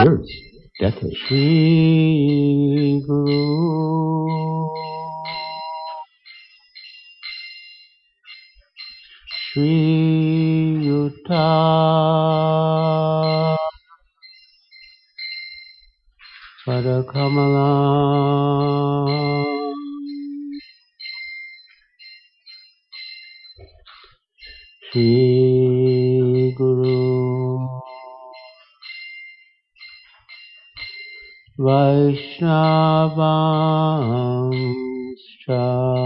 years, decades. Shri Guru Shri Yuta Padakamalam Shri Guru Vaishnavanscha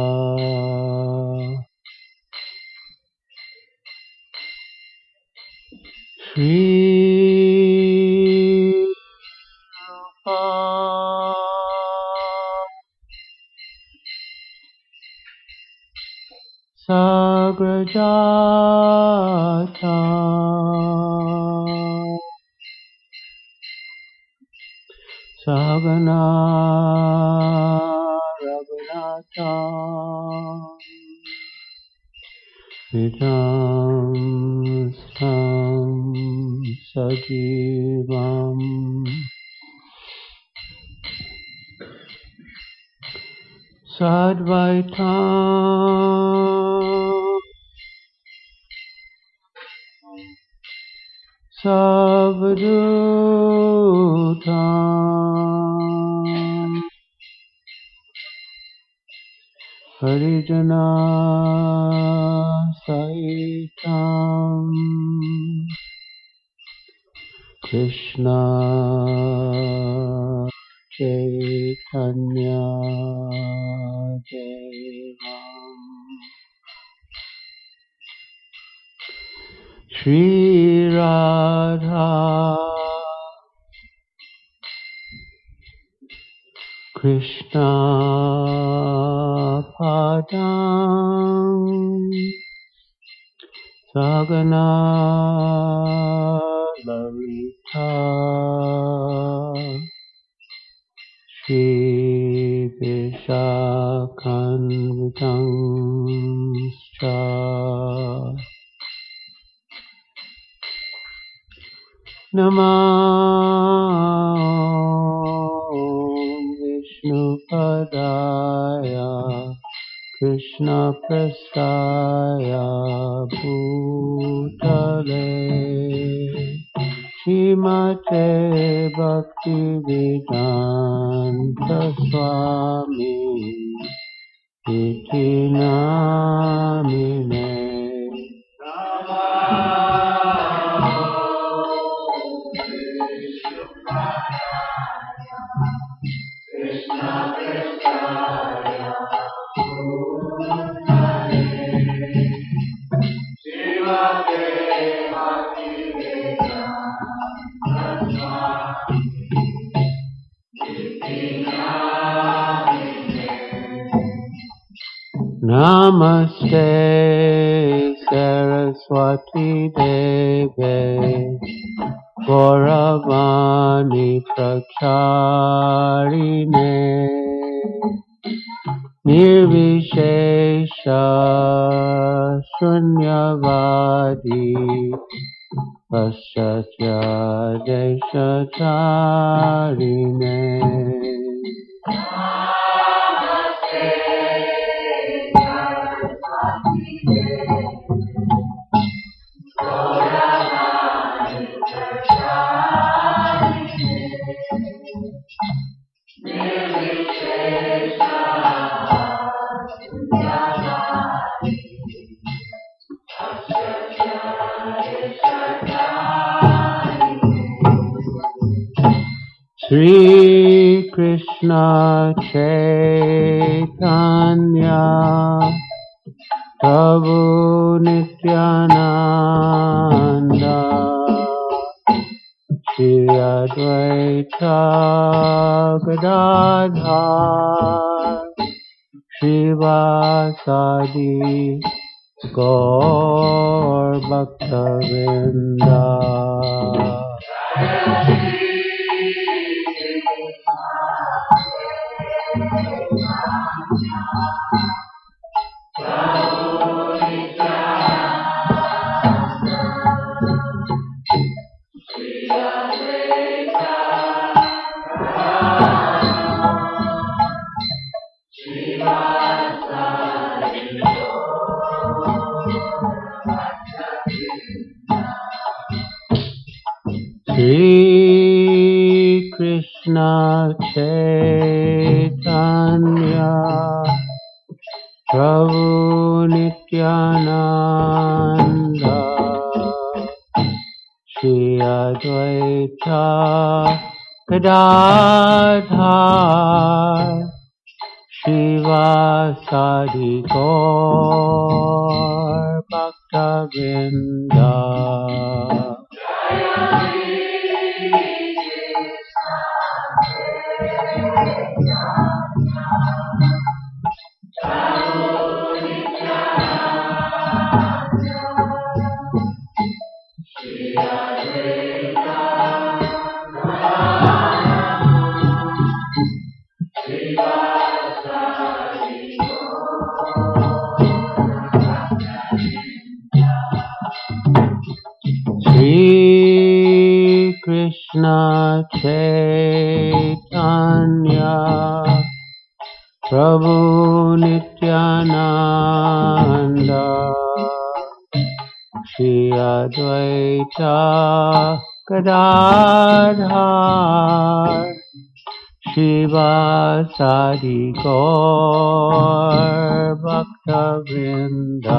Shri Rupa Sagrajata Sagana Raghunatha Vitam Stam Sajivam Sadvaitam Savadhutam Harijana Saitam Krishna Chaitanya Devam Shri Radha Krishna Padam Sagana Lalita Shri Vishakanvitanscha Namah Vishnupadaya Krishna Prasthaya Bhutale Shrimate Bhaktivedanta Swami Iti Namine Namaste Saraswati Deve Gauravani Pracharine Nirvishesha Shunyavadi Paschatya Deshatarine Shri Krishna Chaitanya Prabhu Nityananda Shri Advaita Gadadhar Shivasadi Gaur Bhaktavinda Krishna Chaitanya Prabhu Nityananda Shri Advaita Gadadhar Shivasadi Gaur Bhaktavinda Shri Krishna Chaitanya Prabhu Nityananda Shri Advaita Gadadhar Shivasadi Gaur Bhaktavinda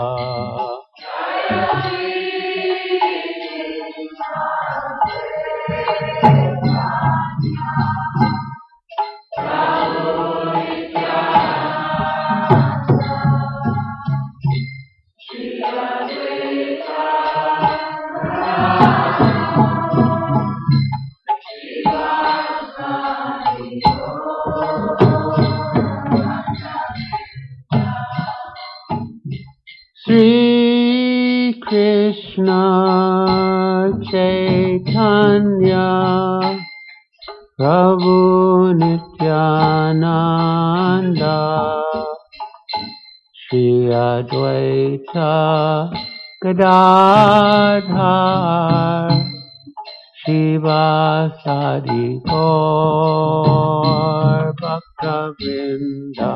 Shri Krishna Chaitanya Prabhu Nityananda Shri Advaita Gadadhar Shivasadi Gaur Bhaktavinda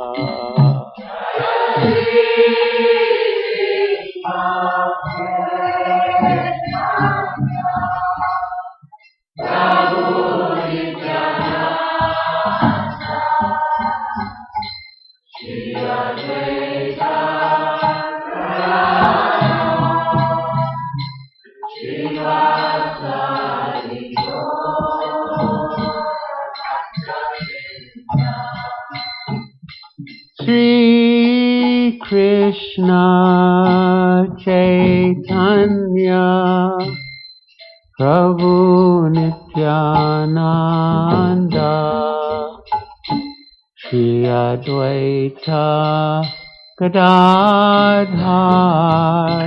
Shri Krishna Chaitanya Prabhu Nityananda Shri Advaita Gadadhar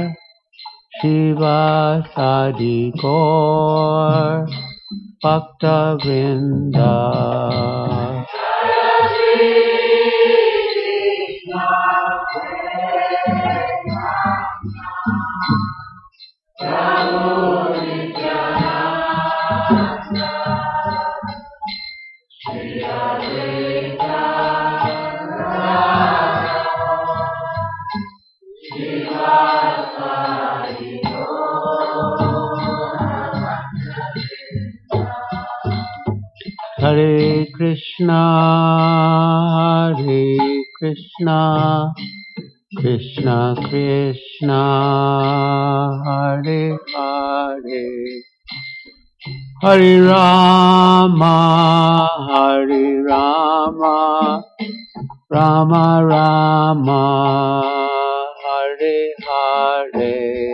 Shivasadi Gaur Bhaktavinda Hare Krishna, Hare Krishna, Krishna Krishna, Hare Hare, Hare Rama, Hare Rama, Rama Rama, Hare Hare.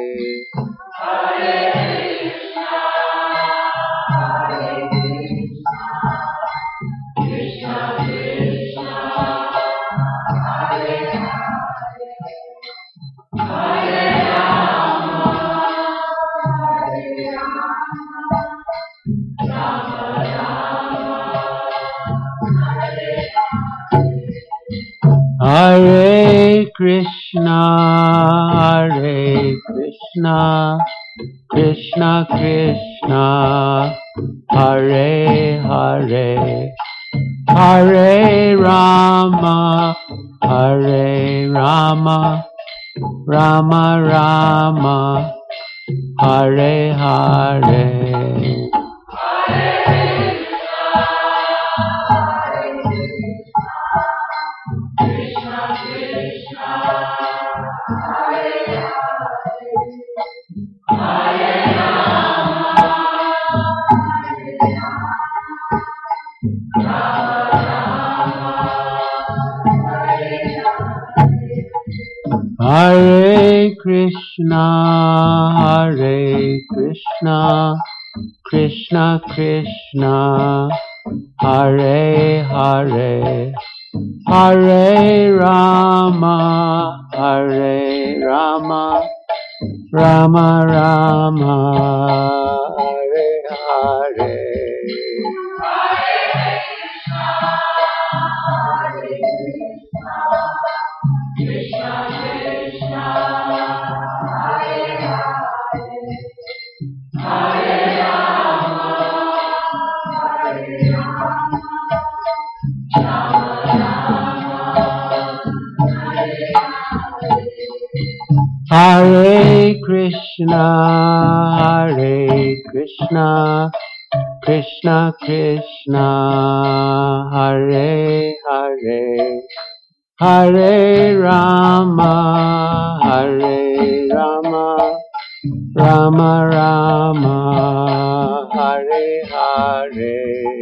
Hare Krishna, Hare Krishna, Krishna Krishna, Hare Hare, Hare Rama, Hare Rama, Rama Rama, Hare Hare. Hare Krishna, Krishna Krishna, Hare Hare, Hare Rama, Rama Rama, Hare Hare. Hare Krishna, Krishna Krishna, Hare Hare, Hare Rama, Rama Rama, Hare Hare.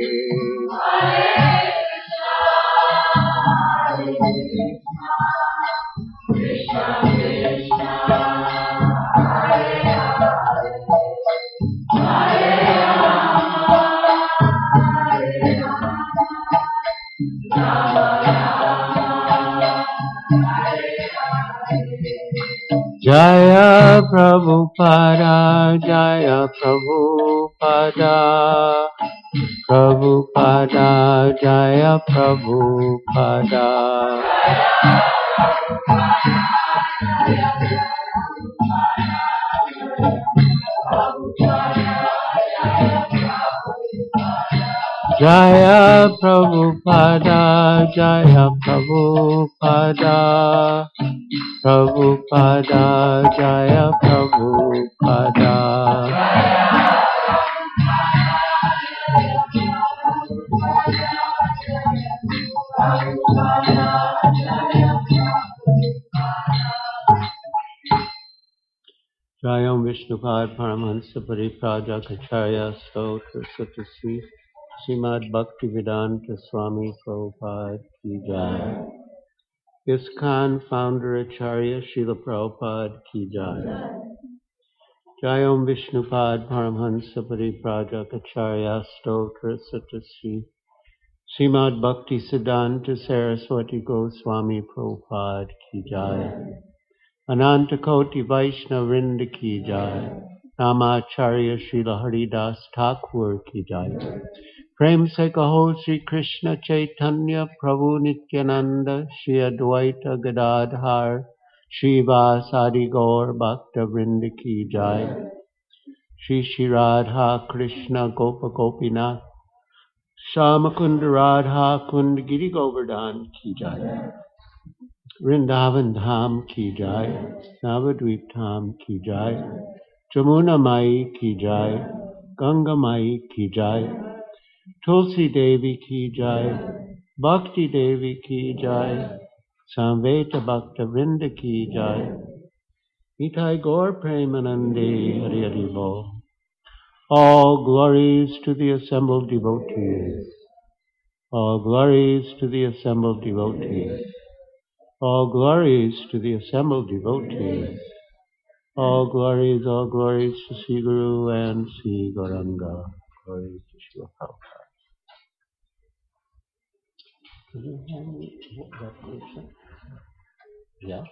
Jaya Prabhupada, Jaya Prabhupada, Prabhupada, Jaya Prabhupada. Jaya Prabhupada, Jaya Prabhupada, Prabhupada, Jaya Prabhupada. Jayam Vishnupad Paramahansa Pariprajakacharya Stotra Satasri Srimad Bhaktivedanta Swami Prabhupada Ki Jai. ISKCON Founder Acharya Srila Prabhupada Ki Jai. Jayam Vishnupad Paramahansa Pariprajakacharya Stotra Satasri Srimad Bhaktisiddhanta Saraswati Goswami Prabhupada Ki Jai. Anantakoti Vaishnava Vrinda Ki Jai. Namacharya Srila Haridas Thakur Ki Jai. Prem Se Kaho Sri Krishna Chaitanya Prabhu Nityananda Shri Advaita Gadadhar Shri Vasadi Gaur Bhakta Vrinda Ki Jai. Shri Shri Radha Krishna Gopa Gopinath Shamakunda Radha Kund Giri Govardhan Ki Jai. Vrindavan Dham Ki Jai, Navadvip Dham Ki Jai, Jamuna Mai Ki Jai, Ganga Mai Ki Jai, Tulsi Devi Ki Jai, Bhakti Devi Ki Jai, Samveta Bhakta Vrinda Ki Jai, Nitai Gaur Premanande Hari Hari Bol. All glories to the assembled devotees. All glories to the assembled devotees. All glories to the assembled devotees. All glories to Sri Guru and Sri Gauranga. Glories to Srila Prabhupada. Can you hand me that question? Yeah.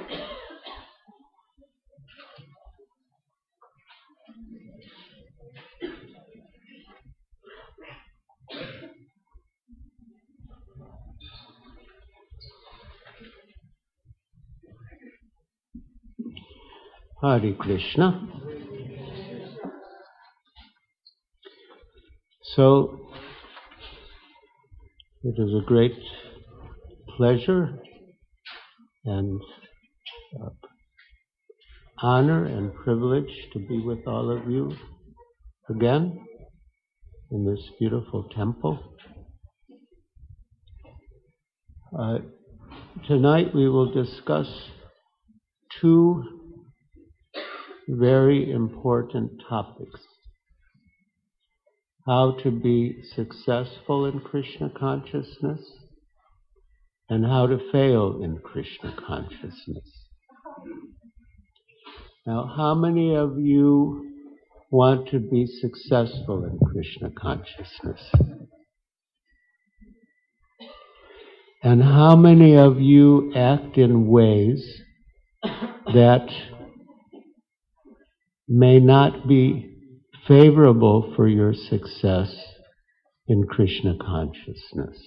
Hare Krishna. So, it is a great pleasure and honor and privilege to be with all of you again in this beautiful temple. Tonight we will discuss two very important topics. How to be successful in Krishna consciousness and how to fail in Krishna consciousness. Now, how many of you want to be successful in Krishna consciousness? And how many of you act in ways that may not be favorable for your success in Krishna consciousness?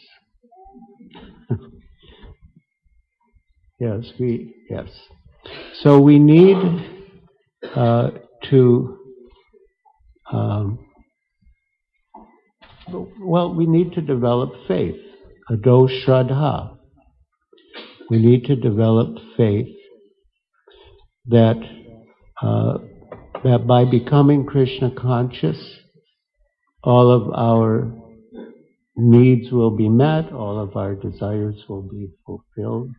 Yes. So we need we need to develop faith, ado shraddha. We need to develop faith that by becoming Krishna conscious, all of our needs will be met, all of our desires will be fulfilled,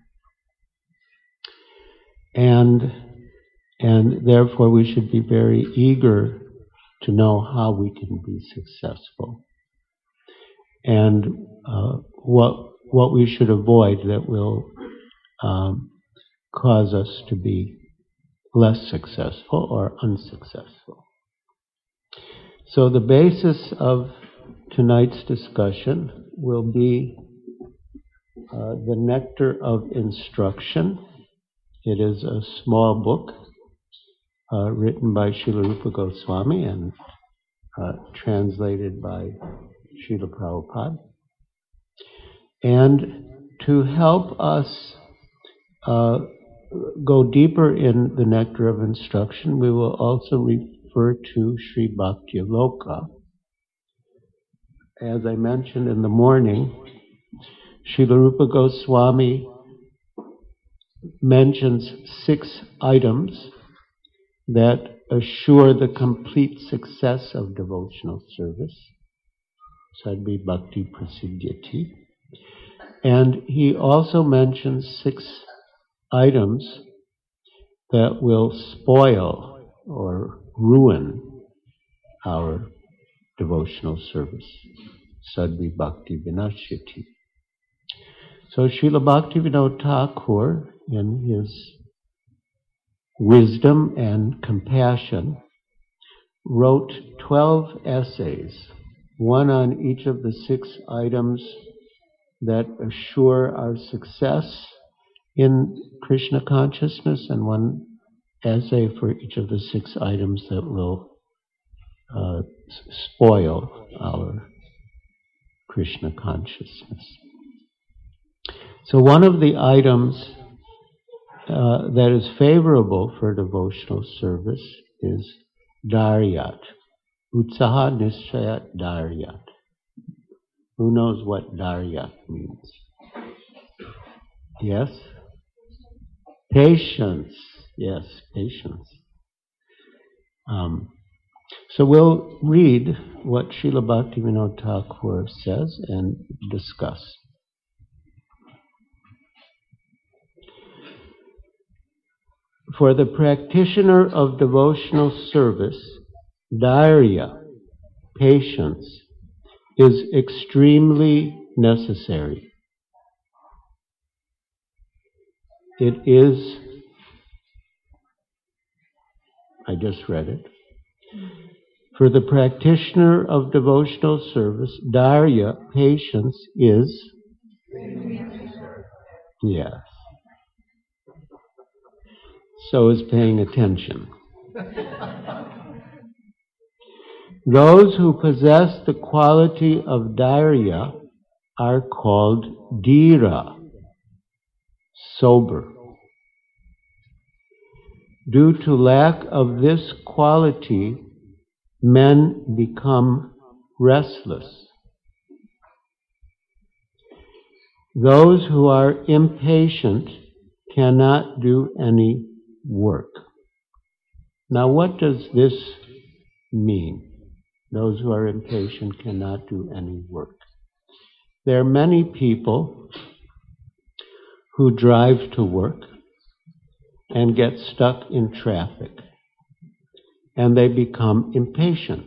and therefore we should be very eager to know how we can be successful, and what we should avoid that will cause us to be less successful or unsuccessful. So the basis of tonight's discussion will be the Nectar of Instruction. It is a small book written by Srila Rupa Goswami and translated by Srila Prabhupada. And to help us go deeper in the Nectar of Instruction, we will also refer to Sri Bhaktiloka. As I mentioned in the morning, Srila Rupa Goswami mentions 6 items that assure the complete success of devotional service. Sadvi Bhakti Prasiddhyati. And he also mentions 6 items that will spoil or ruin our devotional service. Sadvi Bhakti Vinashyati. So Srila Bhaktivinoda Thakur, in his wisdom and compassion, wrote 12 essays, one on each of the 6 items that assure our success in Krishna consciousness, and one essay for each of the 6 items that will spoil our Krishna consciousness. So one of the items that is favorable for devotional service is Daryat. Utsaha Nishchayat Daryat. Who knows what Daryat means? Yes? Patience. Yes, patience. So we'll read what Srila Bhaktivinoda Thakur says and discuss. For the practitioner of devotional service, dharya, patience, is extremely necessary. It is, I just read it. For the practitioner of devotional service, dharya, patience, is, yes. So is paying attention. Those who possess the quality of dharya are called dhira, sober. Due to lack of this quality, men become restless. Those who are impatient cannot do any work. Now, what does this mean? Those who are impatient cannot do any work. There are many people who drive to work and get stuck in traffic, and they become impatient.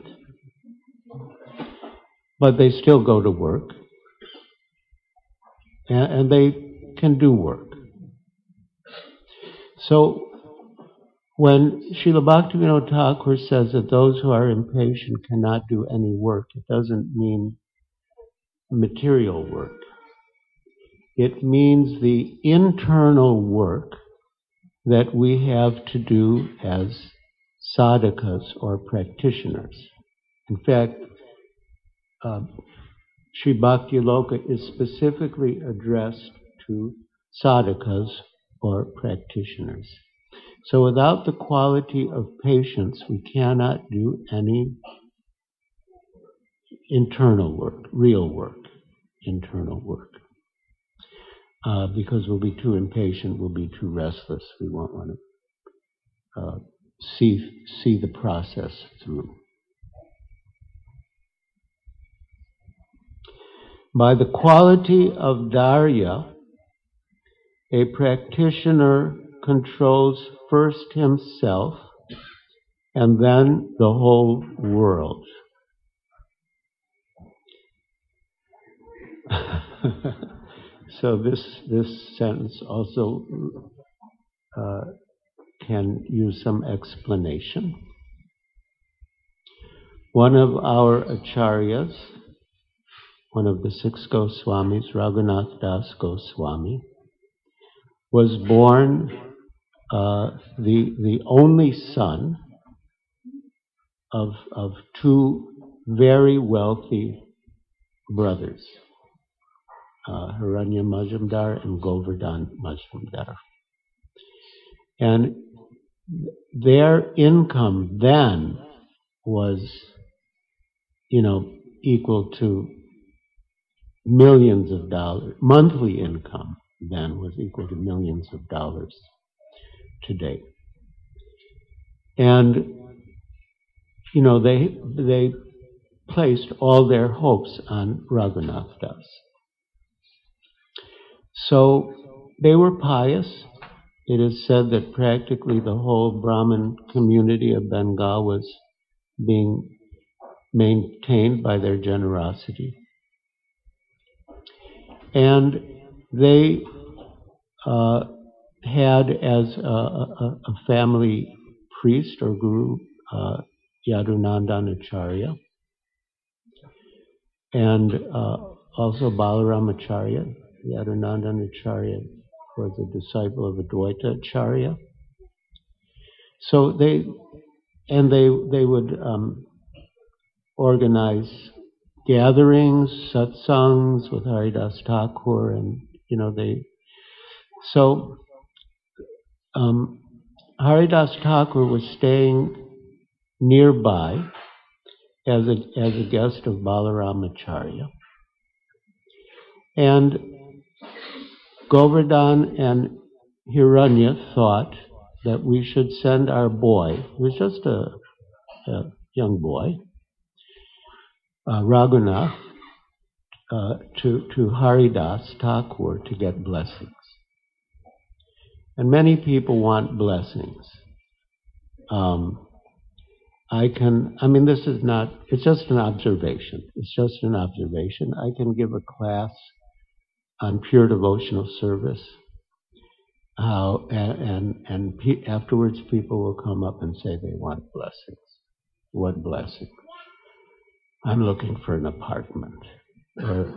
But they still go to work, and they can do work. So When Srila Bhaktivinoda Thakur says that those who are impatient cannot do any work, it doesn't mean material work. It means the internal work that we have to do as sadhakas or practitioners. In fact, Sri Bhakti Loka is specifically addressed to sadhakas or practitioners. So without the quality of patience, we cannot do any internal work, real work, internal work. Because we'll be too impatient, we'll be too restless. We won't want to see the process through. By the quality of dharya, a practitioner controls first himself and then the whole world. So this sentence also can use some explanation. One of our acharyas, one of the 6 Goswamis, Raghunath Das Goswami, was born the only son of 2 very wealthy brothers, Hiranya Majumdar and Govardhan Majumdar. And their income then was, equal to millions of dollars. Monthly income then was equal to millions of dollars today. And, they placed all their hopes on Raghunath Das. So they were pious. It is said that practically the whole Brahmin community of Bengal was being maintained by their generosity. And they had as a family priest or guru Yadunandan Acharya, and also Balaram Acharya. Yadunandan Acharya was a disciple of Advaita Acharya. So they would organize gatherings, satsangs with Haridas Thakur, and Haridas Thakur was staying nearby as a guest of Balaram Acharya, and Govardhan and Hiranya thought that we should send our boy, who was just a young boy, Raghunath, to Haridas Thakur to get blessings. And many people want blessings. It's just an observation. It's just an observation. I can give a class on pure devotional service. Afterwards people will come up and say they want blessings. What blessing? I'm looking for an apartment. Or,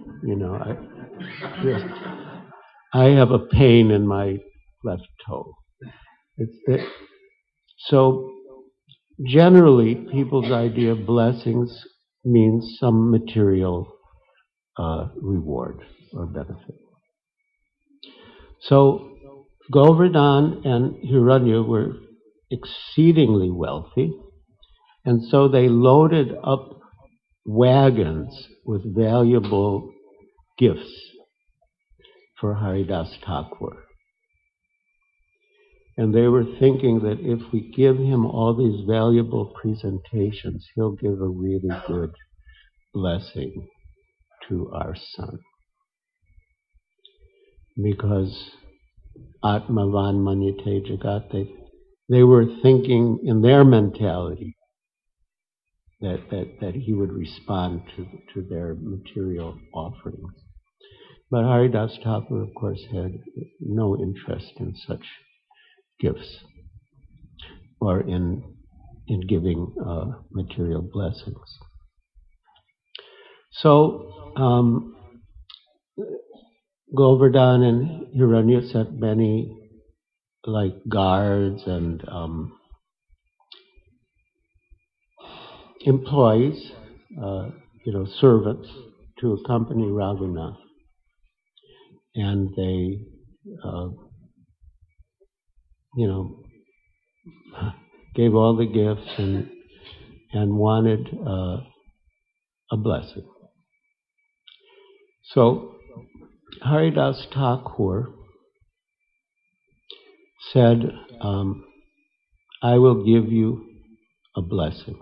I have a pain in my left toe. So generally, people's idea of blessings means some material reward or benefit. So Govardhan and Hiranya were exceedingly wealthy, and so they loaded up wagons with valuable gifts for Haridas Thakur. And they were thinking that if we give him all these valuable presentations, he'll give a really good blessing to our son. Because Atmavan Manyate Jagat, they were thinking in their mentality that he would respond to their material offerings. But Haridas Thakur, of course, had no interest in such gifts. or in giving material blessings. So Govardhan and Hiranya sent many guards and employees, servants, to accompany Raghunath, and they, gave all the gifts and wanted a blessing. So Haridas Thakur said, I will give you a blessing.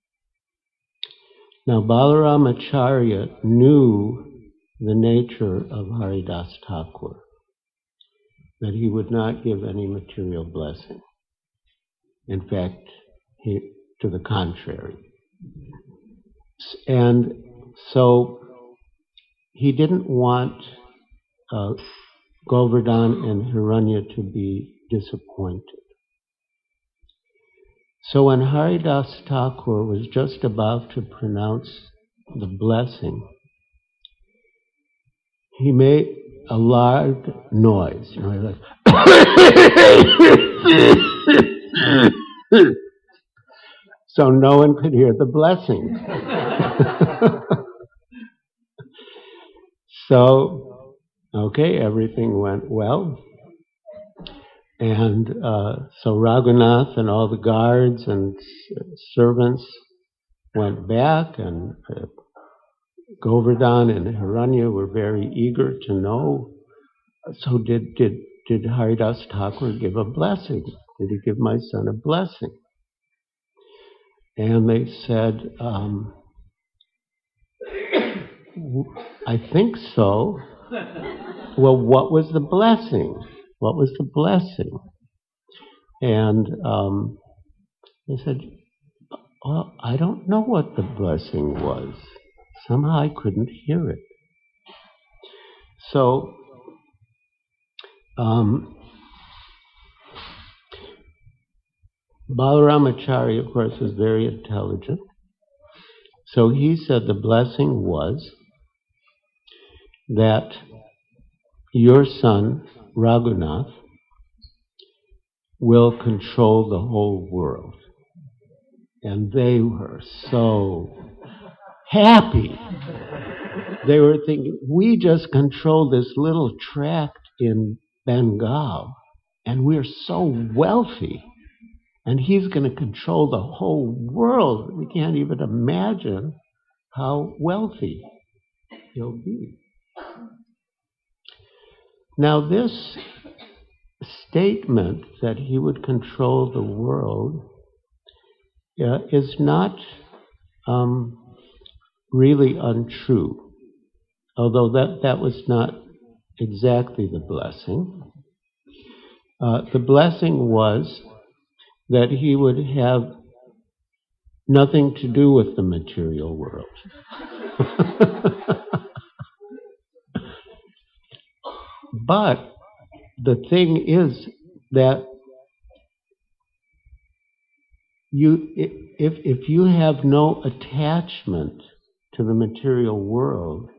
Now Balaramacharya knew the nature of Haridas Thakur, that he would not give any material blessing. In fact, to the contrary. And so he didn't want Govardhan and Hiranya to be disappointed. So when Haridas Thakur was just about to pronounce the blessing, he made a loud noise, like so no one could hear the blessing. So, okay, everything went well. And so Raghunath and all the guards and servants went back, and Govardhan and Hiranya were very eager to know. So did Haridas Thakur give a blessing? Did he give my son a blessing? And they said, I think so. Well, what was the blessing? What was the blessing? And they said, well, I don't know what the blessing was. Somehow I couldn't hear it. So Balaramacharya, of course, was very intelligent. So he said the blessing was that your son, Raghunath, will control the whole world. And they were so happy. They were thinking, we just control this little tract in Bengal, and we're so wealthy. And he's going to control the whole world. We can't even imagine how wealthy he'll be. Now, this statement that he would control the world is not really untrue, although that was not exactly the blessing. The blessing was that he would have nothing to do with the material world. But the thing is that if you have no attachment to the material world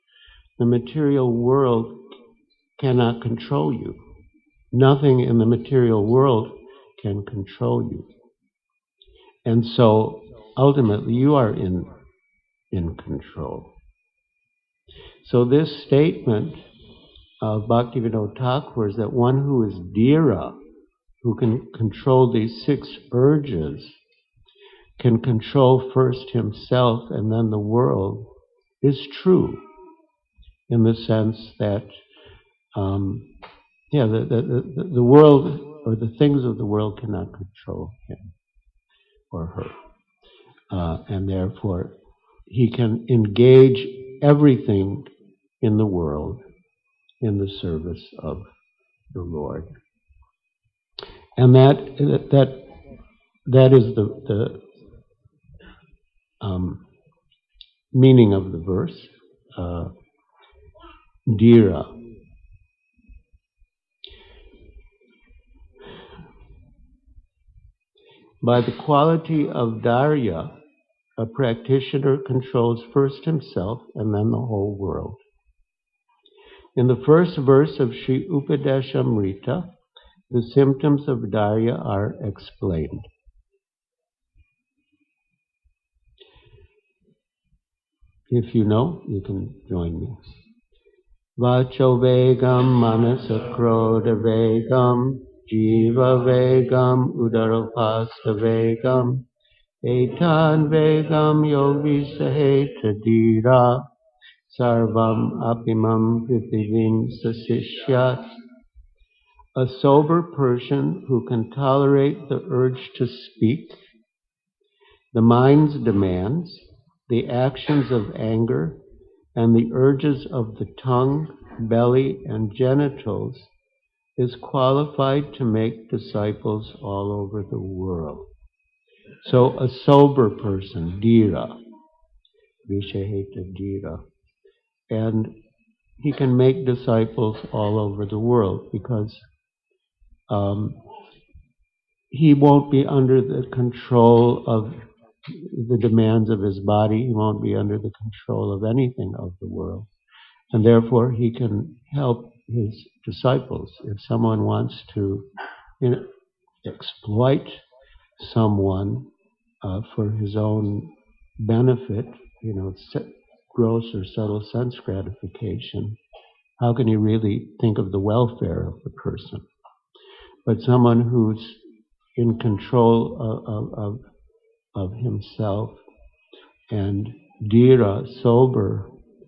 cannot control you. Nothing in the material world can control you. And so ultimately you are in control. So this statement of Bhaktivinoda Thakur is that one who is Dhira, who can control these 6 urges, can control first himself and then the world, is true, in the sense that the world or the things of the world cannot control him or her, and therefore he can engage everything in the world in the service of the Lord. And that is the meaning of the verse, Dhira. By the quality of dharya, a practitioner controls first himself and then the whole world. In the first verse of Sri Upadeshamrita, the symptoms of dharya are explained. If you know, you can join me. Vacho vegam manasa krodha vegam jiva vegam udarapasta vegam etan vegam yogi saheta dhira sarvam apimam prithivim sasishyat. A sober person who can tolerate the urge to speak, the mind's demands, the actions of anger, and the urges of the tongue, belly, and genitals, is qualified to make disciples all over the world. So a sober person, dhira, vishaheta dhira, and he can make disciples all over the world because he won't be under the control of the demands of his body. He won't be under the control of anything of the world. And therefore, he can help his disciples. If someone wants to exploit someone for his own benefit, gross or subtle sense gratification, how can he really think of the welfare of the person? But someone who's in control of himself and dhira, sober,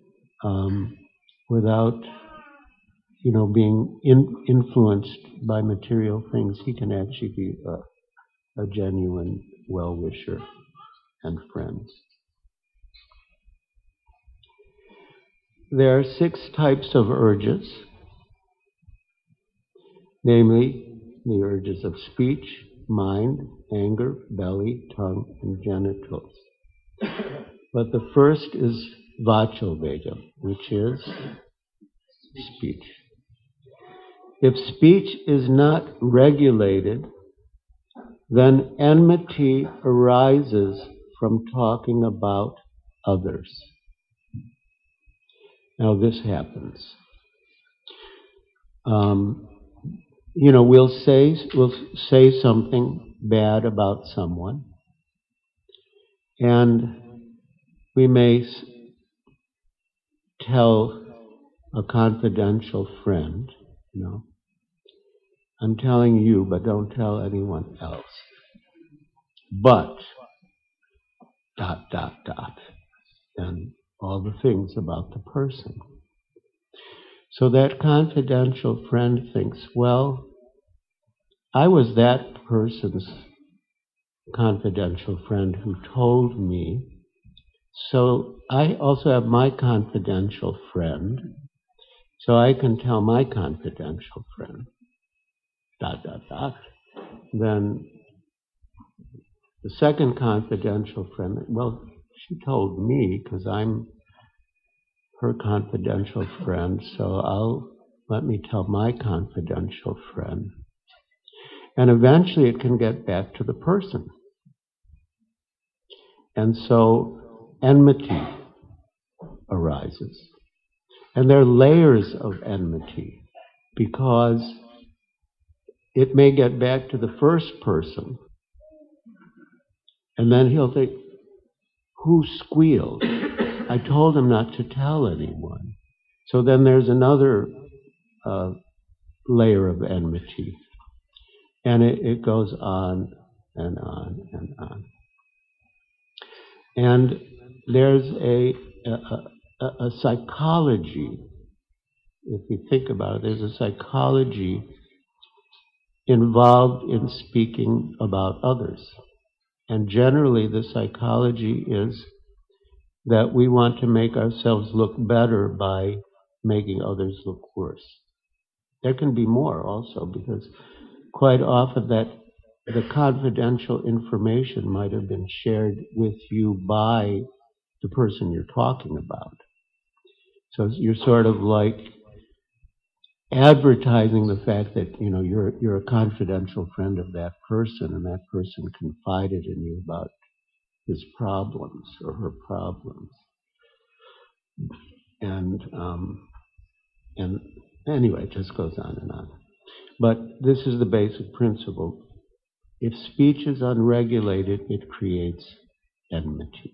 without being influenced by material things, he can actually be a genuine well-wisher and friend. There are 6 types of urges, namely the urges of speech, mind, anger, belly, tongue, and genitals. But the first is vacho vegam, which is speech. If speech is not regulated, then enmity arises from talking about others. Now this happens. We'll say something bad about someone, and we may tell a confidential friend, I'm telling you, but don't tell anyone else. But, ... and all the things about the person. So that confidential friend thinks, well, I was that person's confidential friend who told me, so I also have my confidential friend, so I can tell my confidential friend, ... Then the second confidential friend, well, she told me because I'm her confidential friend, so let me tell my confidential friend. And eventually it can get back to the person. And so enmity arises. And there are layers of enmity because it may get back to the first person, and then he'll think, who squealed? I told him not to tell anyone. So then there's another layer of enmity. And it goes on and on and on. And there's a psychology, if you think about it, there's a psychology involved in speaking about others. And generally the psychology is that we want to make ourselves look better by making others look worse. There can be more also, because quite often that the confidential information might have been shared with you by the person you're talking about. So you're sort of like advertising the fact that, you know, you're a confidential friend of that person, and that person confided in you about his problems or her problems. And anyway, it just goes on and on. But this is the basic principle. If speech is unregulated, it creates enmity.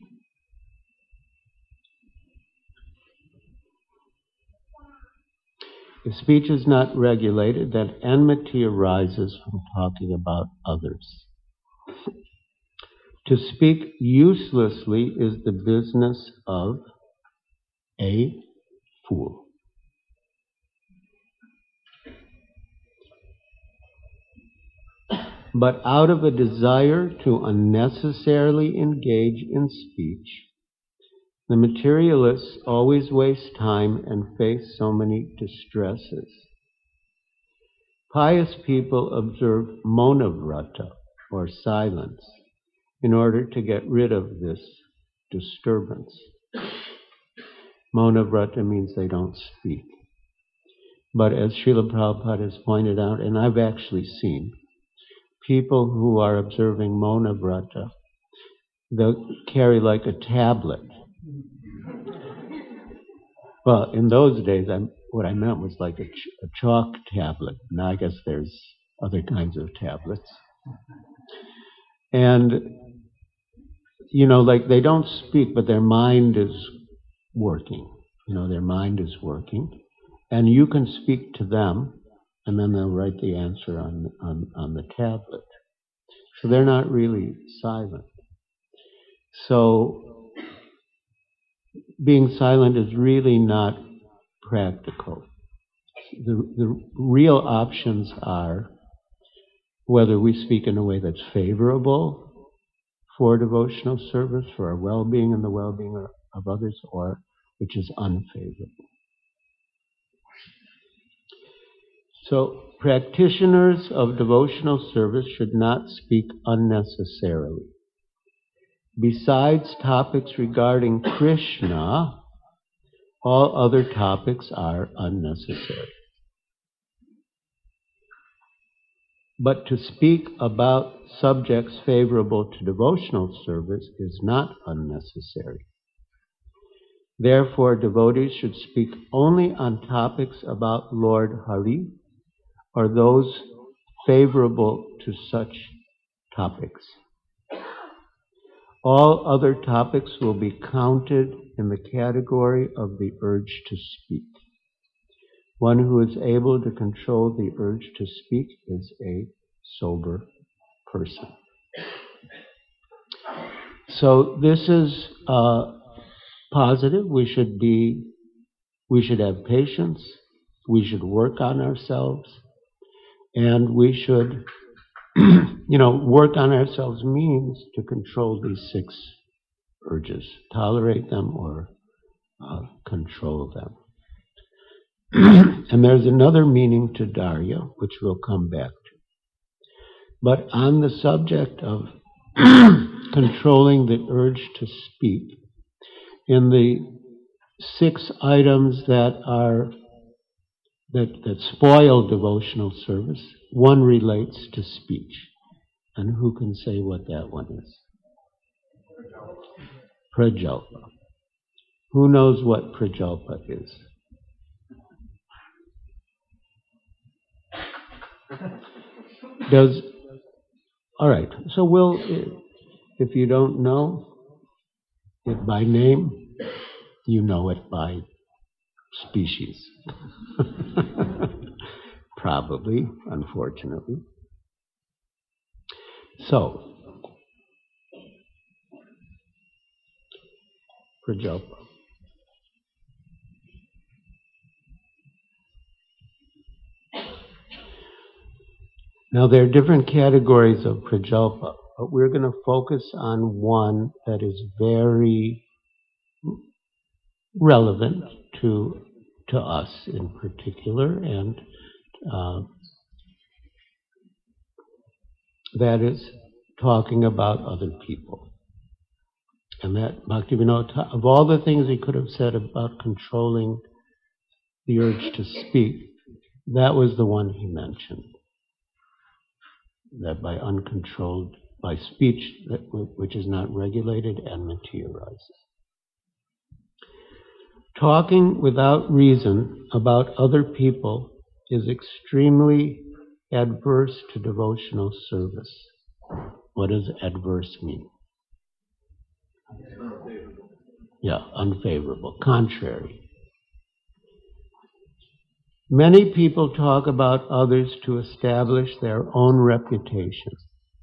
If speech is not regulated, then enmity arises from talking about others. To speak uselessly is the business of a fool. But out of a desire to unnecessarily engage in speech, the materialists always waste time and face so many distresses. Pious people observe Maunavrata, or silence, in order to get rid of this disturbance. Maunavrata means they don't speak. But as Srila Prabhupada has pointed out, and I've actually seen, people who are observing Maunavrata, they'll carry like a tablet. Well, in those days, what I meant was like a chalk tablet. Now I guess there's other kinds of tablets. And, you know, like they don't speak, but their mind is working. You know, their mind is working. And you can speak to them, and then they'll write the answer on the tablet. So they're not really silent. So being silent is really not practical. The real options are whether we speak in a way that's favorable for devotional service, for our well-being and the well-being of others, or which is unfavorable. So practitioners of devotional service should not speak unnecessarily. Besides topics regarding Krishna, all other topics are unnecessary. But to speak about subjects favorable to devotional service is not unnecessary. Therefore, devotees should speak only on topics about Lord Hari or those favorable to such topics. All other topics will be counted in the category of the urge to speak. One who is able to control the urge to speak is a sober person. So this is positive. We should have patience. We should work on ourselves, and we should, work on ourselves means to control these 6 urges, tolerate them or control them. And there's another meaning to Dharya, which we'll come back to. But on the subject of controlling the urge to speak, in the 6 items that spoil devotional service, one relates to speech. And who can say what that one is? Prajalpa. Who knows what prajalpa is? All right, so if you don't know it by name, you know it by species. Probably, unfortunately. So, prajalpa. Now, there are different categories of prajalpa, but we're going to focus on one that is very relevant to us in particular, and that is talking about other people. And that Bhaktivinoda, of all the things he could have said about controlling the urge to speak, That was the one he mentioned, that by speech which is not regulated and materializes. Talking without reason about other people is extremely adverse to devotional service. What does adverse mean? Yeah, unfavorable, contrary. Many people talk about others to establish their own reputation.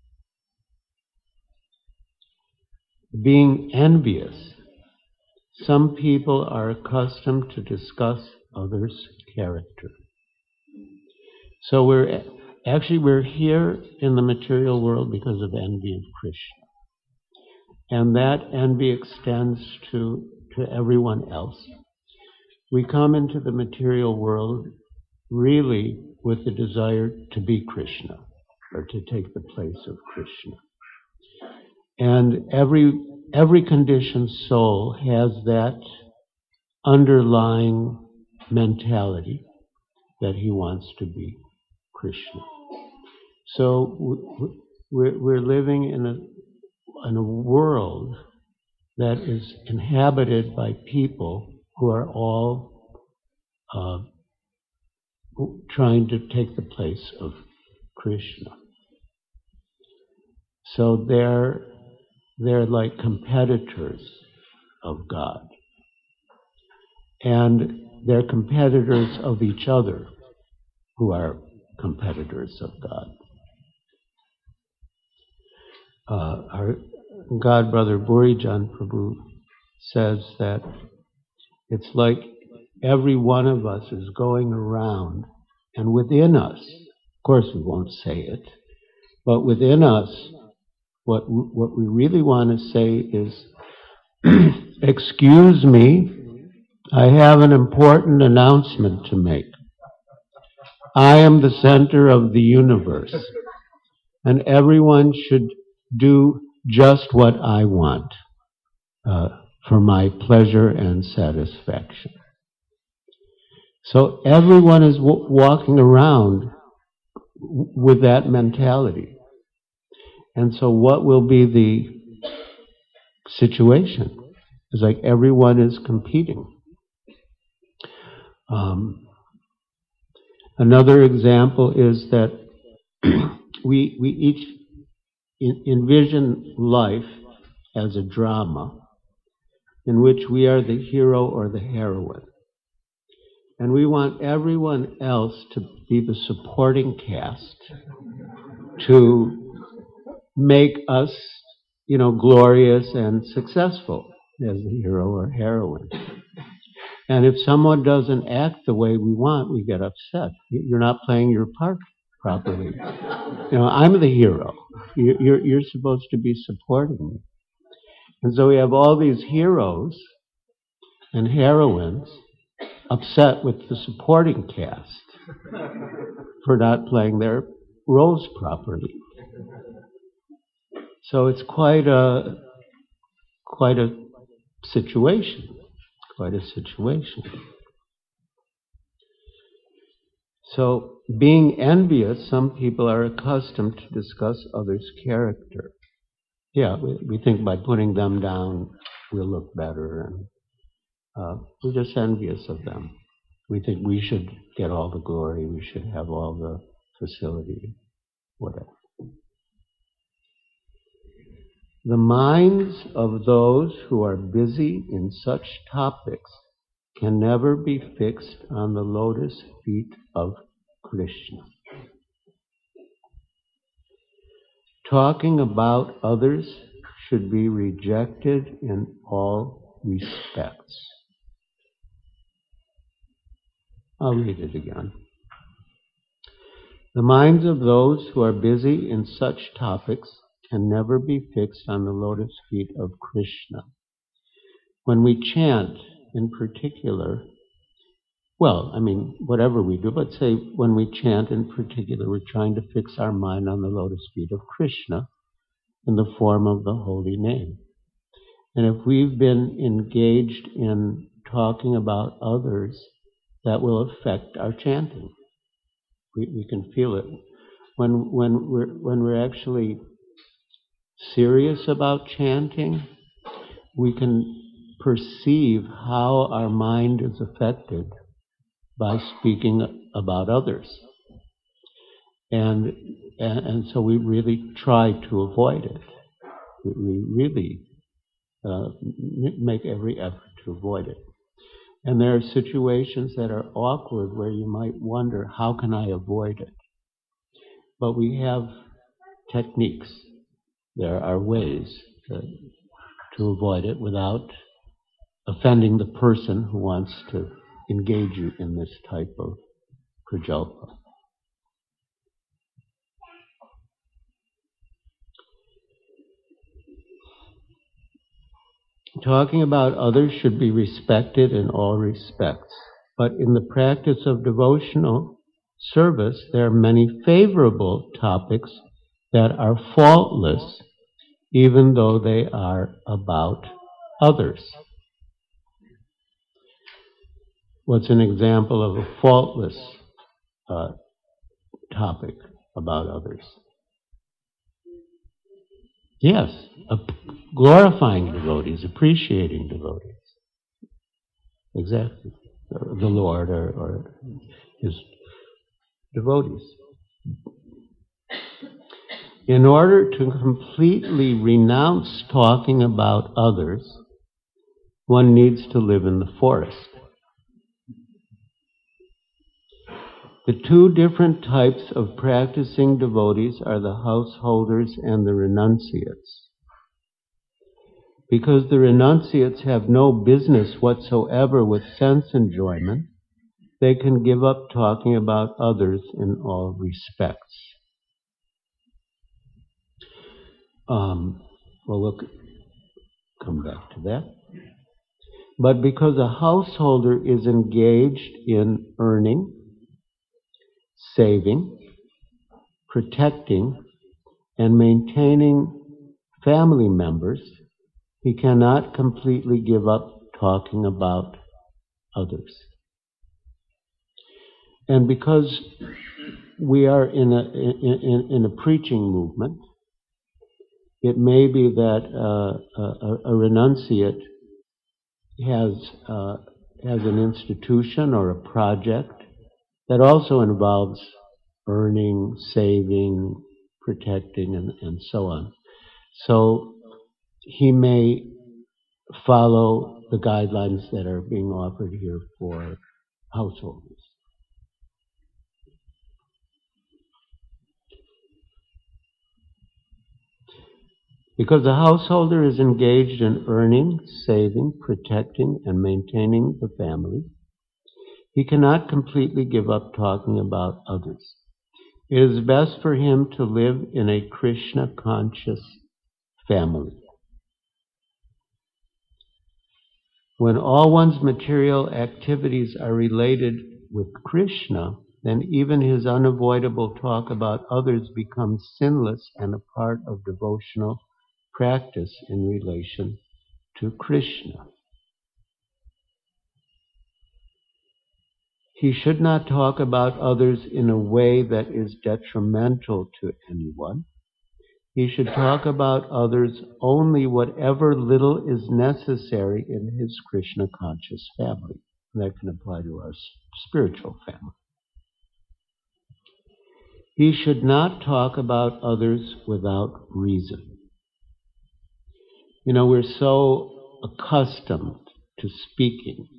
Being envious, some people are accustomed to discuss others' character. So we're here in the material world because of envy of Krishna. And that envy extends to everyone else. We come into the material world really with the desire to be Krishna, or to take the place of Krishna. And every conditioned soul has that underlying mentality that he wants to be Krishna. So we're living in a world that is inhabited by people who are all trying to take the place of Krishna. So they're like competitors of God. And they're competitors of each other who are competitors of God. Our God brother Burijan Prabhu says that it's like every one of us is going around, and within us, of course we won't say it, but within us, what we really want to say is, excuse me, I have an important announcement to make. I am the center of the universe, and everyone should do just what I want for my pleasure and satisfaction. So everyone is walking around with that mentality. And so what will be the situation? It's like everyone is competing. Another example is that we each envision life as a drama in which we are the hero or the heroine. And we want everyone else to be the supporting cast to make us, glorious and successful as the hero or heroine. And if someone doesn't act the way we want, we get upset. You're not playing your part properly. I'm the hero. You're supposed to be supporting me. And so we have all these heroes and heroines upset with the supporting cast for not playing their roles properly. So it's quite a situation. Quite a situation. So, being envious, some people are accustomed to discuss others' character. Yeah, we think by putting them down, we'll look better, and we're just envious of them. We think we should get all the glory, we should have all the facility, whatever. The minds of those who are busy in such topics can never be fixed on the lotus feet of Krishna. Talking about others should be rejected in all respects. I'll read it again. The minds of those who are busy in such topics can never be fixed on the lotus feet of Krishna. When we chant, in particular, whatever we do, but say when we chant in particular, we're trying to fix our mind on the lotus feet of Krishna in the form of the holy name. And if we've been engaged in talking about others, that will affect our chanting. We can feel it. When we're actually serious about chanting, we can perceive how our mind is affected by speaking about others. And so we really try to avoid it. We really make every effort to avoid it. And there are situations that are awkward where you might wonder, how can I avoid it? But we have techniques. There are ways to avoid it without offending the person who wants to engage you in this type of prajalpa. Talking about others should be respected in all respects, but in the practice of devotional service, there are many favorable topics that are faultless, even though they are about others. What's an example of a faultless topic about others? Yes, glorifying devotees, appreciating devotees. Exactly. The Lord or His devotees. In order to completely renounce talking about others, one needs to live in the forest. The two different types of practicing devotees are the householders and the renunciates. Because the renunciates have no business whatsoever with sense enjoyment, they can give up talking about others in all respects. We'll come back to that. But because a householder is engaged in earning, saving, protecting, and maintaining family members, he cannot completely give up talking about others. And because we are in a preaching movement, it may be that a renunciate has an institution or a project that also involves earning, saving, protecting, and so on. So he may follow the guidelines that are being offered here for householders. Because the householder is engaged in earning, saving, protecting, and maintaining the family, he cannot completely give up talking about others. It is best for him to live in a Krishna-conscious family. When all one's material activities are related with Krishna, then even his unavoidable talk about others becomes sinless and a part of devotional practice in relation to Krishna. He should not talk about others in a way that is detrimental to anyone. He should talk about others only whatever little is necessary in his Krishna-conscious family. And that can apply to our spiritual family. He should not talk about others without reason. You know, we're so accustomed to speaking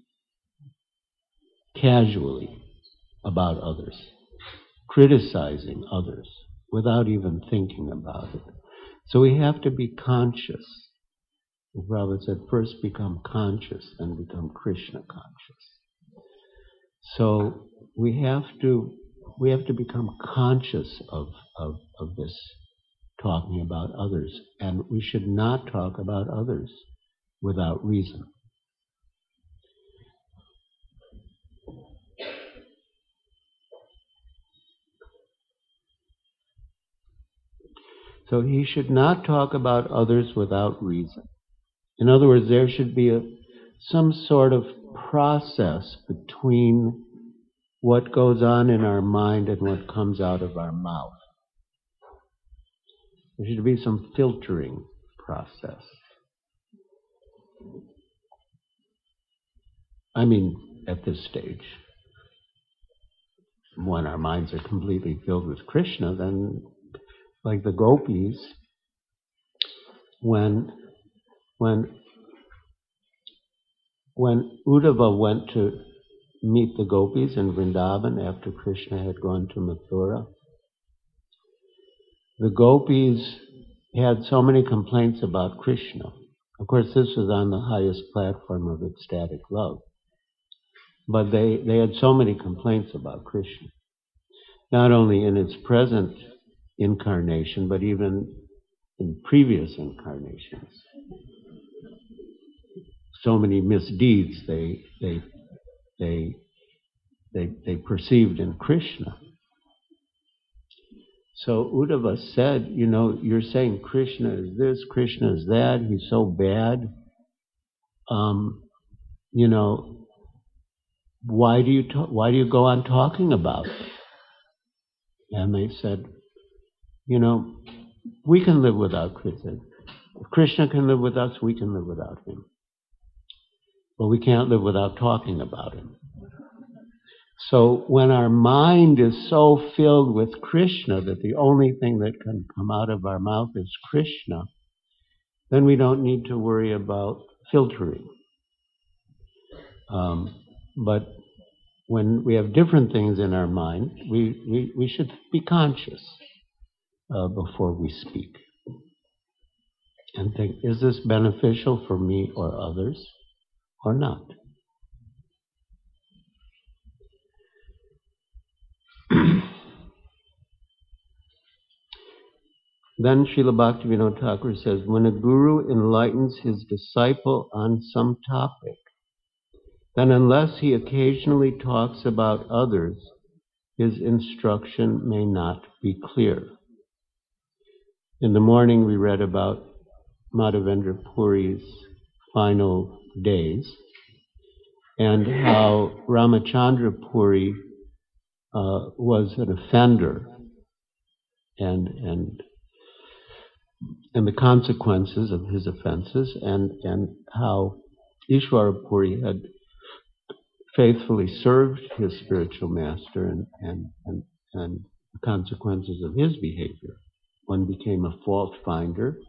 casually about others, criticizing others without even thinking about it. So we have to be conscious. Prabhupada said, first become conscious, then become Krishna conscious. So we have to become conscious of this talking about others, and we should not talk about others without reason. So he should not talk about others without reason. In other words, there should be some sort of process between what goes on in our mind and what comes out of our mouth. There should be some filtering process. I mean, at this stage. When our minds are completely filled with Krishna, then, like the gopis, when Uddhava went to meet the gopis in Vrindavan after Krishna had gone to Mathura, the gopis had so many complaints about Krishna. Of course, this was on the highest platform of ecstatic love. But they had so many complaints about Krishna, not only in its present incarnation, but even in previous incarnations. So many misdeeds they perceived in Krishna. So Uddhava said, you're saying Krishna is this, Krishna is that, he's so bad. Why do you go on talking about it? And they said, we can live without Krishna. If Krishna can live with us, we can live without him. But we can't live without talking about him. So when our mind is so filled with Krishna that the only thing that can come out of our mouth is Krishna, then we don't need to worry about filtering. But when we have different things in our mind, we should be conscious before we speak and think, is this beneficial for me or others or not? Then Srila Bhaktivinoda Thakur says, when a guru enlightens his disciple on some topic, then unless he occasionally talks about others, his instruction may not be clear. In the morning we read about Madhavendra Puri's final days and how Ramachandra Puri was an offender and the consequences of his offenses, and how Ishvara Puri had faithfully served his spiritual master and the consequences of his behavior. One became a fault finder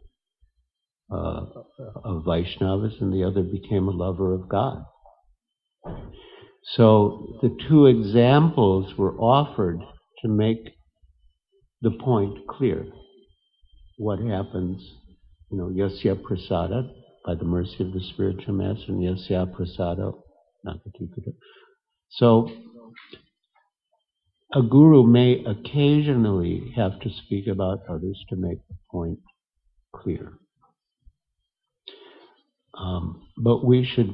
of Vaishnavas, and the other became a lover of God. So the two examples were offered to make the point clear. What happens, yasya prasada, by the mercy of the spiritual master, and yasya prasada, nakatikata. So a guru may occasionally have to speak about others to make the point clear. But we should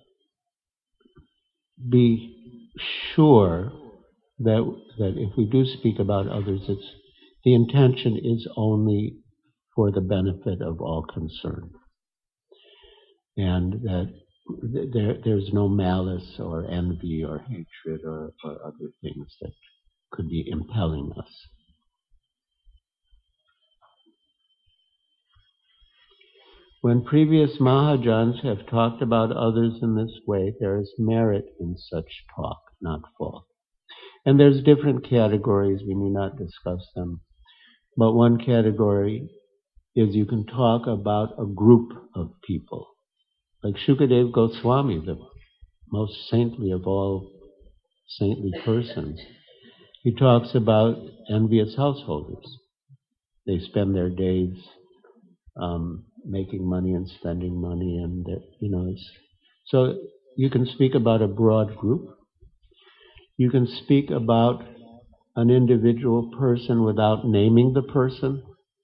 be sure that if we do speak about others, the intention is only for the benefit of all concerned, and that there's no malice or envy or hatred or other things that could be impelling us. When previous Mahajans have talked about others in this way, there is merit in such talk, not fault. And there's different categories, we need not discuss them. But one category is you can talk about a group of people. Like Shukadev Goswami, the most saintly of all saintly persons, he talks about envious householders. They spend their days making money and spending money, and so you can speak about a broad group. You can speak about an individual person without naming the person.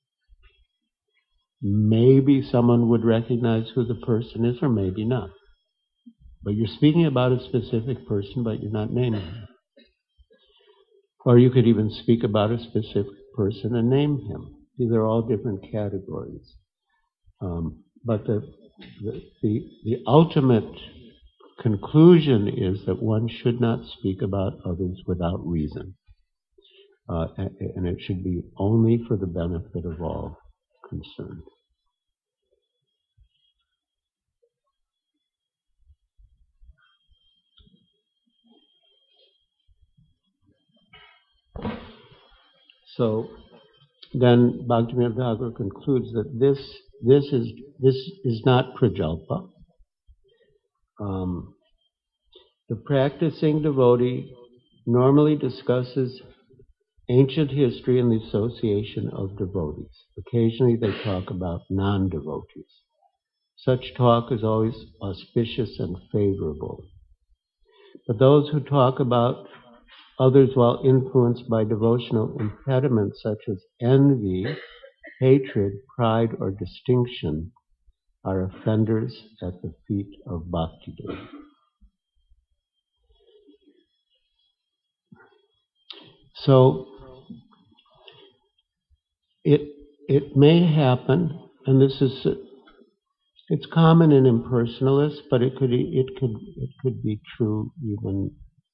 Maybe someone would recognize who the person is, or maybe not. But you're speaking about a specific person, but you're not naming him. Or you could even speak about a specific person and name him. These are all different categories. But the ultimate conclusion is that one should not speak about others without reason. And it should be only for the benefit of all concerned. So then Bhaktivinoda Thakur concludes that this is not prajalpa. The practicing devotee normally discusses ancient history and the association of devotees. Occasionally they talk about non-devotees. Such talk is always auspicious and favorable. But those who talk about others while influenced by devotional impediments such as envy, hatred, pride, or distinction are offenders at the feet of Bhaktidev. So it may happen, and it's common in impersonalists, but it could be true even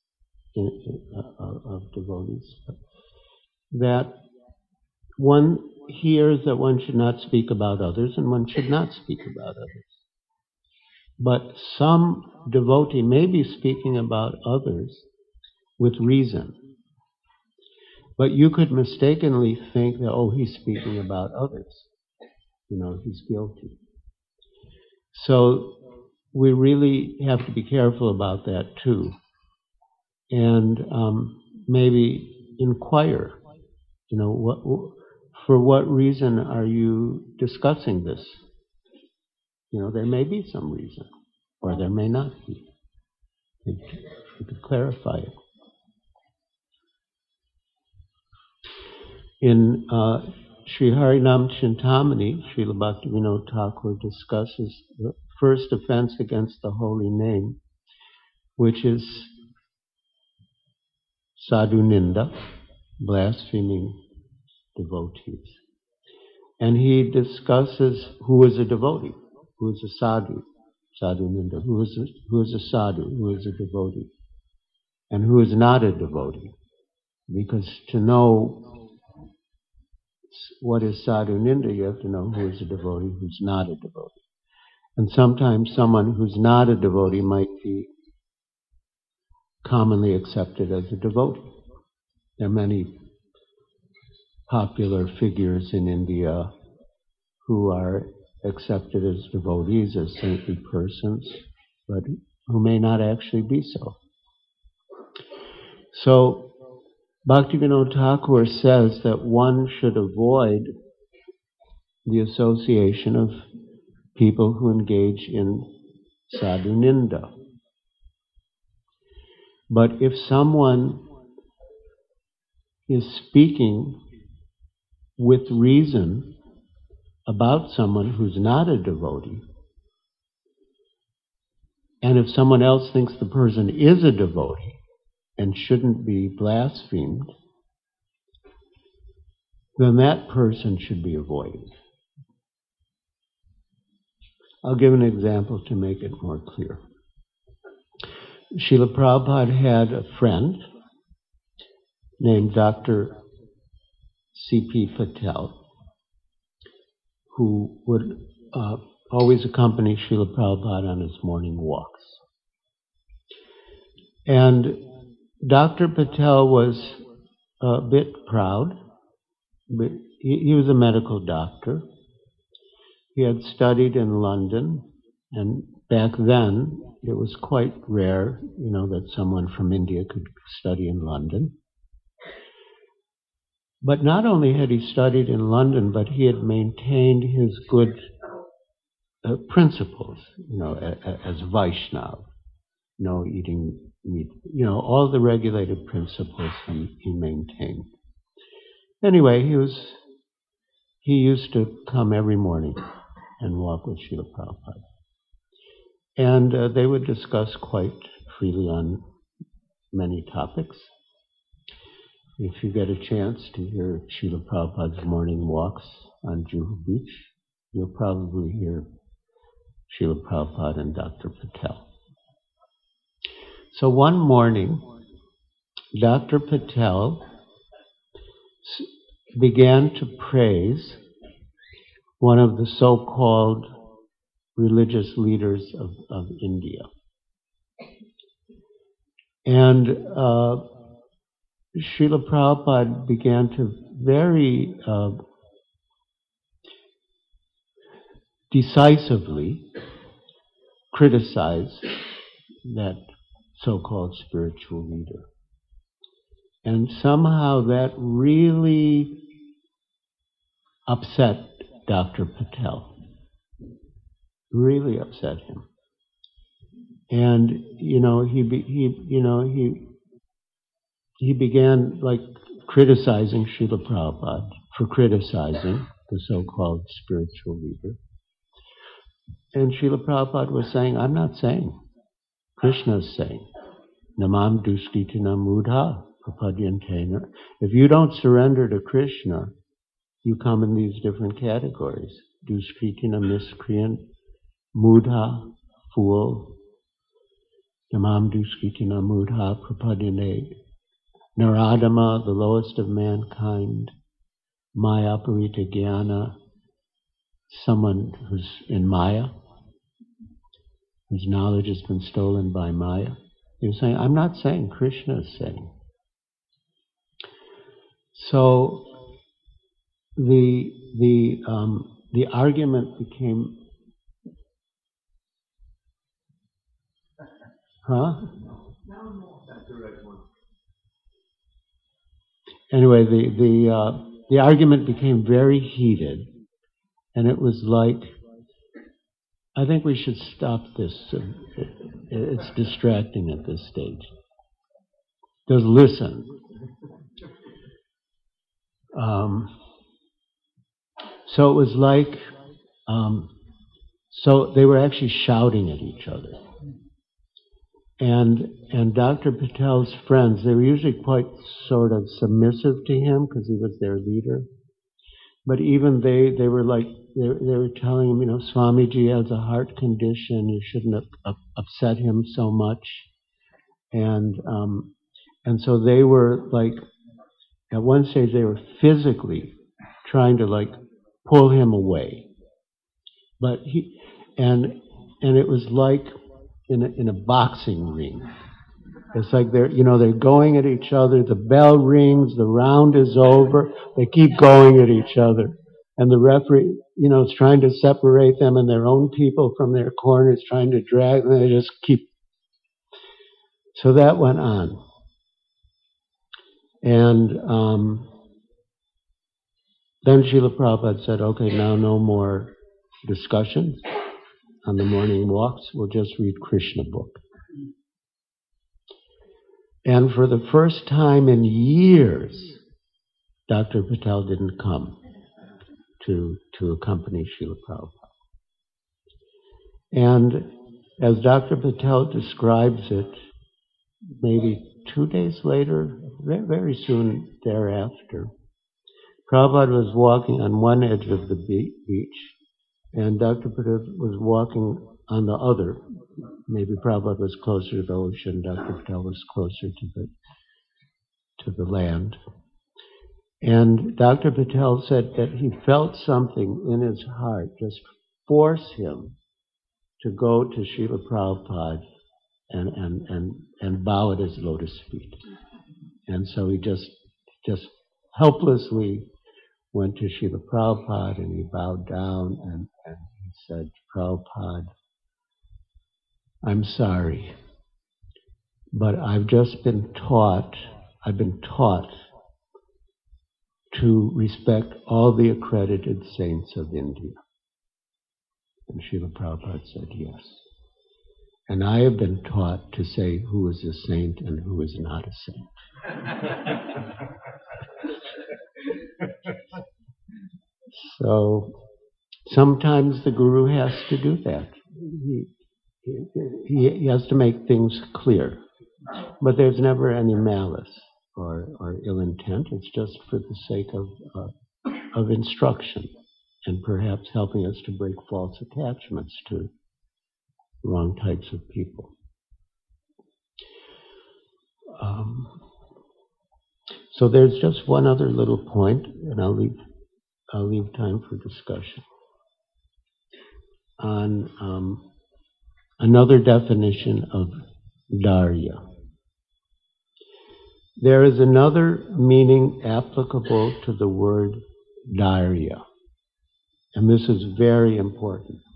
of devotees, that one hears that one should not speak about others and one should not speak about others. But some devotee may be speaking about others with reason. But you could mistakenly think that, oh, he's speaking about others. He's guilty. So we really have to be careful about that too. And maybe inquire, for what reason are you discussing this? There may be some reason, or there may not be. You could clarify it. In Sri Harinam Chintamani, Srila Bhaktivinoda Thakur discusses the first offense against the holy name, which is sadhu ninda, blaspheming devotees. And he discusses who is a devotee, who is a sadhu, sadhu ninda, who is a sadhu, who is a devotee, and who is not a devotee. Because to know what is sadhu ninda, you have to know who is a devotee, who's not a devotee. And sometimes someone who's not a devotee might be commonly accepted as a devotee. There are many popular figures in India who are accepted as devotees, as saintly persons, but who may not actually be so. So Bhaktivinoda Thakur says that one should avoid the association of people who engage in sadhu ninda. But if someone is speaking with reason about someone who's not a devotee, and if someone else thinks the person is a devotee and shouldn't be blasphemed, then that person should be avoided. I'll give an example to make it more clear. Srila Prabhupada had a friend named Dr. C.P. Patel, who would always accompany Srila Prabhupada on his morning walks. And Dr. Patel was a bit proud. But he was a medical doctor. He had studied in London, and back then it was quite rare, that someone from India could study in London. But not only had he studied in London, but he had maintained his good principles, as Vaishnav, no eating meat, all the regulated principles he maintained. Anyway, he used to come every morning and walk with Srila Prabhupada. And they would discuss quite freely on many topics. If you get a chance to hear Srila Prabhupada's morning walks on Juhu Beach, you'll probably hear Srila Prabhupada and Dr. Patel. So one morning, Dr. Patel began to praise one of the so-called religious leaders of India. And Srila Prabhupada began to very decisively criticize that so-called spiritual leader. And somehow that really upset Dr. Patel. Really upset him. And, he began like criticizing Srila Prabhupada for criticizing the so-called spiritual leader. And Srila Prabhupada was saying, I'm not saying. Krishna is saying, Namam duskitina mudha prapadyantena. If you don't surrender to Krishna, you come in these different categories. Duskritina, miscreant, mudha, fool. Namam duskitina mudha prapadyante. Naradama, the lowest of mankind. Maya parita jnana, someone who's in Maya, whose knowledge has been stolen by Maya. He was saying, I'm not saying, Krishna is saying. So the argument became, Anyway, the argument became very heated, and it was like, I think we should stop this. It's distracting at this stage. Just listen. So it was like, so they were actually shouting at each other. And Dr. Patel's friends, they were usually quite sort of submissive to him because he was their leader. But even they were like, they were telling him, Swamiji has a heart condition, you shouldn't upset him so much. And so they were like, at one stage they were physically trying to like pull him away. But and it was like in a boxing ring. It's like they're going at each other, the bell rings, the round is over, they keep going at each other. And the referee, is trying to separate them and their own people from their corners, trying to drag them, they just keep. So that went on. And then Srila Prabhupada said, okay, now no more discussions on the morning walks, we'll just read Krishna book. And for the first time in years, Dr. Patel didn't come to accompany Srila Prabhupada. And as Dr. Patel describes it, maybe 2 days later, very, very soon thereafter, Prabhupada was walking on one edge of the beach, and Dr. Patel was walking on the other. Maybe Prabhupada was closer to the ocean, Dr. Patel was closer to the land. And Dr. Patel said that he felt something in his heart just force him to go to Srila Prabhupada and bow at his lotus feet. And so he just helplessly went to Srila Prabhupada and he bowed down and he said, Prabhupada, I'm sorry, but I've been taught to respect all the accredited saints of India. And Srila Prabhupada said yes. And I have been taught to say who is a saint and who is not a saint. So sometimes the Guru has to do that. He has to make things clear. But there's never any malice or ill intent. It's just for the sake of instruction and perhaps helping us to break false attachments to wrong types of people. So there's just one other little point, and I'll leave time for discussion on another definition of Dharya. There is another meaning applicable to the word Dharya, and this is very important.